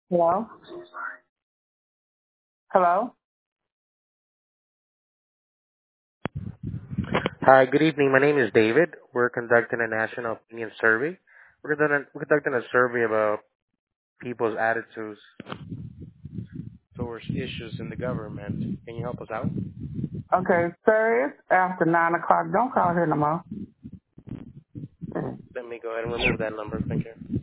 Hello? Hello? Hi, good evening. My name is David. We're conducting a national opinion survey. We're conducting a survey about people's attitudes towards issues in the government. Can you help us out? Okay, sir, it's after 9 o'clock. Don't call here no more. Let me go ahead and remove that number. Thank you.